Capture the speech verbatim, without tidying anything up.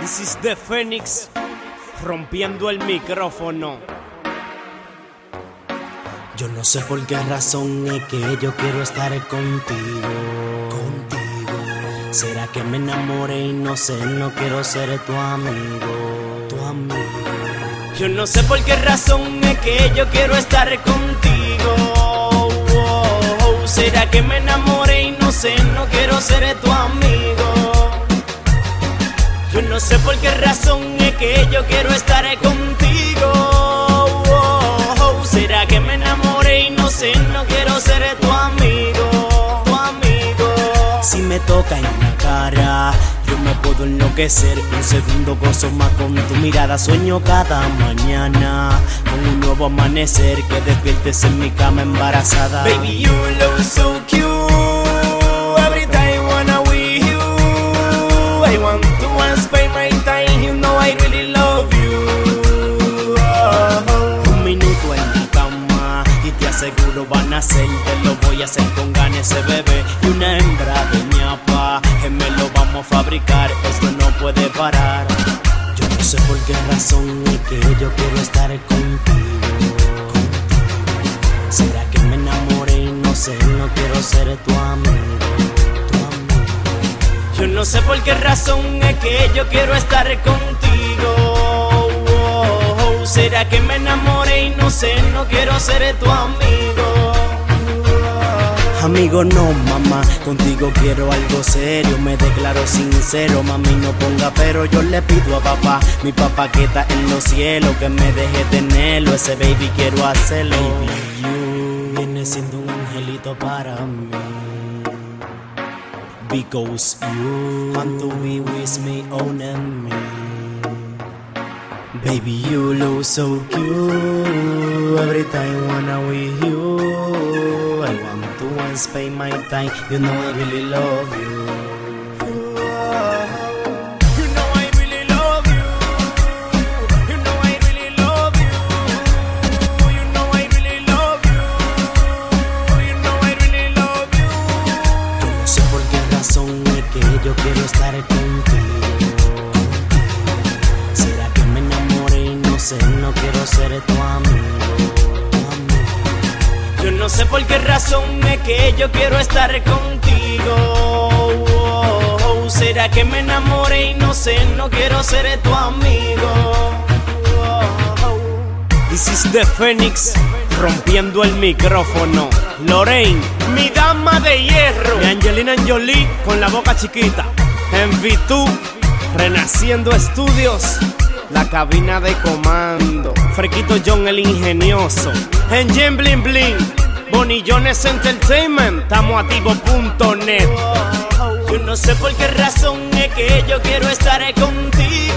This is the Phoenix, rompiendo el micrófono. Yo no sé por qué razón es que yo quiero estar contigo, contigo. ¿Será que me enamoré y no sé, no quiero ser tu amigo, tu amigo? Yo no sé por qué razón es que yo quiero estar contigo. Oh, oh, ¿será que me enamoré y no sé, no quiero ser tu amigo? Yo no sé por qué razón es que yo quiero estar contigo. Oh, oh, ¿será que me enamoré y no sé, no quiero ser tu amigo, tu amigo? Si me toca en la cara, yo me puedo enloquecer. Un segundo gozo más con tu mirada. Sueño cada mañana con un nuevo amanecer, que despiertes en mi cama embarazada. Baby, you look so cute. Every time wanna with you. I want to spend my time. You know I really love you. Oh. Un minuto en mi cama y te aseguro van a ser. Te lo voy a hacer con ganas ese bebé. Y una hembra de mi apa, que me lo vamos a fabricar. Esto no puede parar. Yo no sé por qué razón es que yo quiero estar contigo, contigo. ¿Será que me enamoré y no sé, no quiero ser tu amigo, tu amigo? Yo no sé por qué razón es que yo quiero estar contigo. Oh, oh, ¿será que me enamoré y no sé, no quiero ser tu amigo? Amigo no, mamá, contigo quiero algo serio. Me declaro sincero, mami, no ponga pero. Yo le pido a papá, mi papá que está en los cielos, que me deje tenerlo. Ese baby quiero hacerlo. Baby, you viene siendo un angelito para mí, because you want to be with me, own me. Baby, you look so cute. Every time wanna with you. I want to spend my time. You know I really love you. You know I really love you. You know I really love you. You know I really love you. You know I really love you. Yo no sé por qué razón es que yo quiero estar contigo, contigo. ¿Será que me enamoré y no sé, no quiero ser tu amigo, tu amigo? Yo no sé por qué razón es que yo quiero estar contigo. Oh, oh, ¿será que me enamoré y no sé, no quiero ser tu amigo? Oh, oh. This is the Phoenix, rompiendo el micrófono. Lorraine, mi dama de hierro. Y Angelina Jolie con la boca chiquita. En V dos, Renaciendo Estudios, la cabina de comando. Frequito John el ingenioso. En Jen Bling Bling, Bonillones Entertainment, estamos activo punto net. Yo no sé por qué razón es que yo quiero estar contigo.